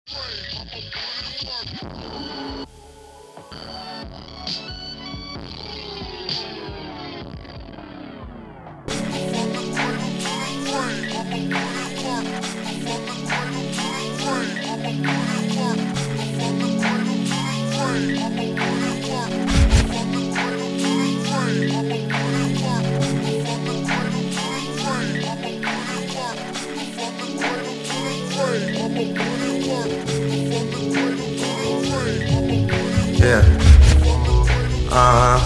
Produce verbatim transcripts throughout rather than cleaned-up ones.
Yeah. Uh-huh.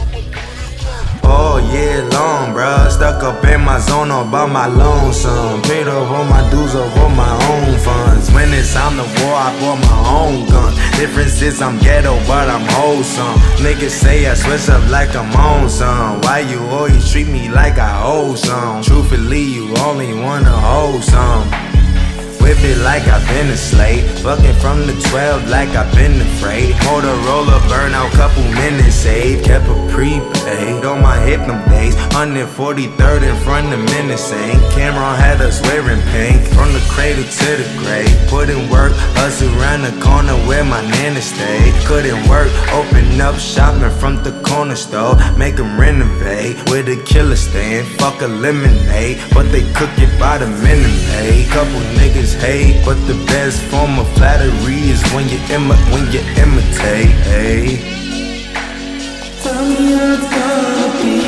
All year long, bruh. Stuck up in my zone all by my lonesome. Paid off all my dues off all my own funds. When it's time to war, I bought my own gun. Difference is I'm ghetto, but I'm wholesome. Niggas say I switch up like I'm on some. Why you always treat me like I owe some? Truthfully, you only wanna hold some. Whip it like I've been a slave. Fucking from the twelve like I've been afraid. Motorola burnout, couple minutes saved. Kept a prepaid on my hip them days. one forty-third in front of menacing. Cameron had us wearing pink. From the cradle to the grave. Put in work, hustle around the corner where my nana stayed. Couldn't work, open up shopping from the corner store. Make them renovate with a killer stand. Fuck a lemonade, but they cook it by the minute pay. Couple niggas hate, but the best form of flattery is when you imi when you imitate. Hey, tell me how it's gonna be.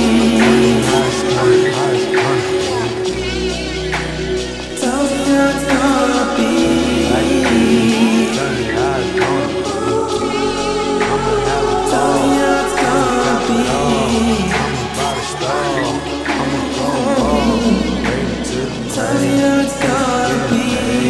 Tell me how it's gonna be. Tell me how it's gonna be. I'm about to stall. I'ma go ball. Ready to Tell me how it's gonna be.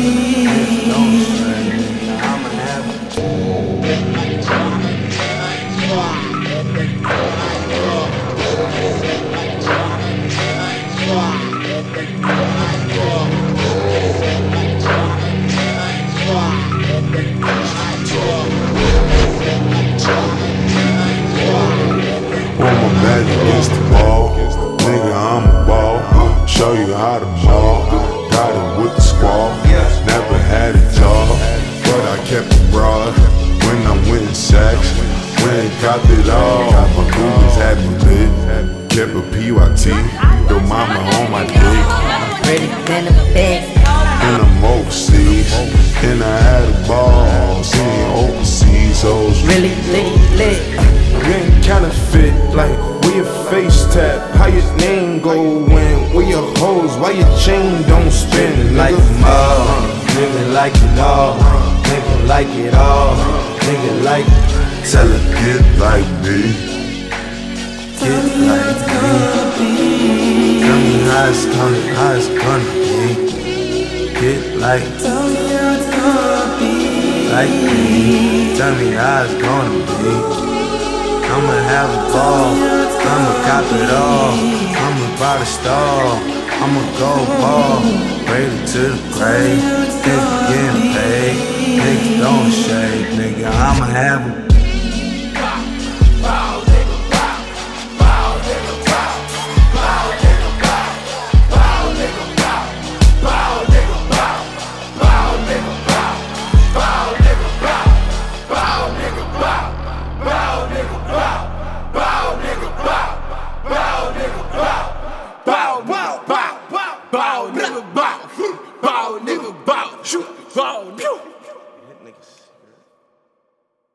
Want my back against the ball, nigga, I'm a ball. Show you how to ball. Got it with the squad. Never had a job, but I kept it broad. When I'm winning sacks, when I copped it all, my boobies had me lit. Kept a P Y T, your mama on my dick. Ready than a bed. And I'm overseas, and I had a ball. Seeing overseas hoes Really lit, lit. You ain't counterfeit, like where your face tap, how your name go when, where your hoes, why your chain don't spin, like a mug, nigga like it all, nigga like it all, nigga like it. Tell her get like me, Tell me how it's gonna be. Tell me how it's gonna, how it's gonna be. Get like, Tell me how it's gonna be. like me. Tell me how it's gonna be. I'ma have a ball, I'ma cop it all. I'm about to stall, I'ma go ball. Ready to the grave, think again.